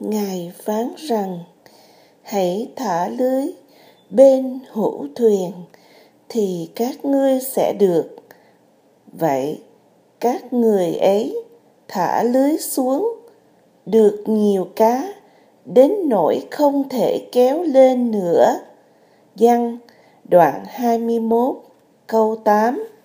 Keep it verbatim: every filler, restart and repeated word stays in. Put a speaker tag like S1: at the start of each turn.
S1: Ngài phán rằng: hãy thả lưới bên hữu thuyền, thì các ngươi sẽ được. Vậy các người ấy thả lưới xuống, được nhiều cá, đến nỗi không thể kéo lên nữa. Giăng đoạn hai mươi mốt câu tám.